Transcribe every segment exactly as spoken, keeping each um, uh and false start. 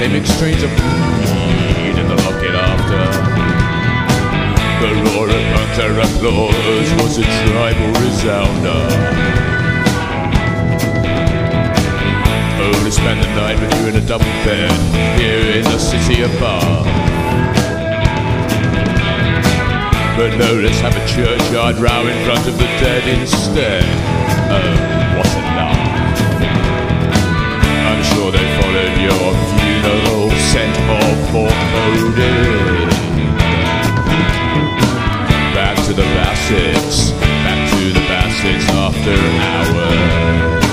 They mixed strains of weed in the locket after. The roar of hunter applause was a tribal resoundor. Oh, to spend the night with you in a double bed here in the city above. But no, let's have a churchyard row in front of the dead instead. Oh, what a laugh. I'm sure they followed your funeral scent of foreboding. Back to the Bassets, back to the Bassets after hours.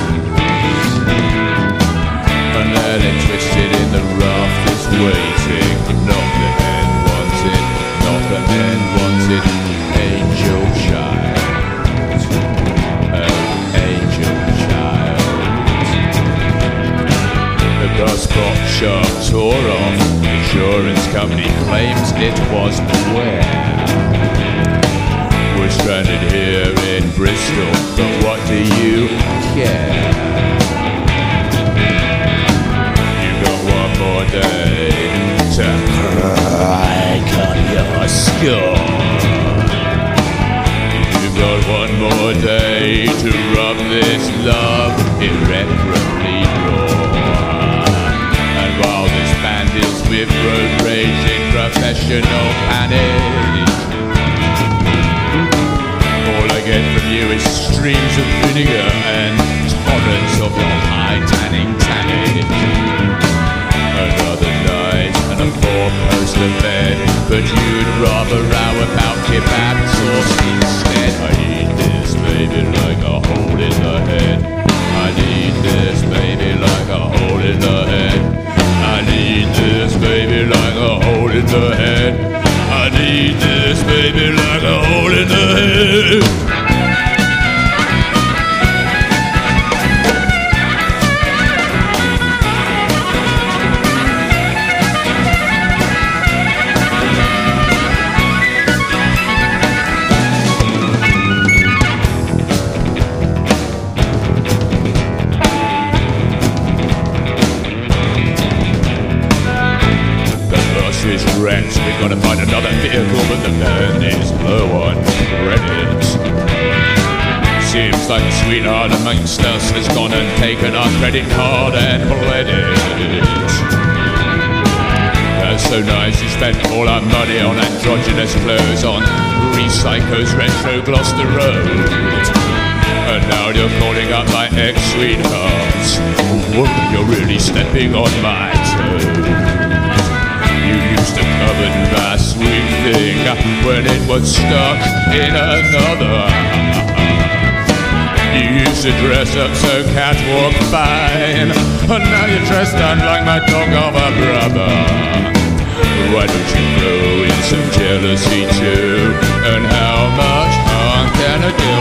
And then it twisted in the rafters waiting. Not the hen wanted, not the hen wanted. Angel child, oh angel child. The bus box sharp tore off. Insurance company claims it was where. We're stranded here in Bristol, but what do you care? You've got one more day to crack on your skull. You've got one more day to rub this love irreparably raw. And while this band deals with road rage in professional panic, all I get from you is streams of vinegar and torrents of your high tanning tanning. Another night and a four-poster bed, but you'd rather row about kebab sauce instead. I need this baby like a hole in the head. I need this baby like a hole in the head. I need this baby like a hole in the head. I need this baby like a hole in the head. Is wrecked. We've got to find another vehicle, but the band is low on credit. Seems like a sweetheart amongst us has gone and taken our credit card and bled it. That's so nice, you spent all our money on androgynous clothes on Recycle's Retro Gloucester Road. And now you're calling up my ex-sweethearts. Whoa, you're really stepping on my toes. You used to cover my sweet thing when it was stuck in another. You used to dress up so catwalk fine, and now you're dressed down like my dog of a brother. Why don't you throw in some jealousy too? And how much harm can a girl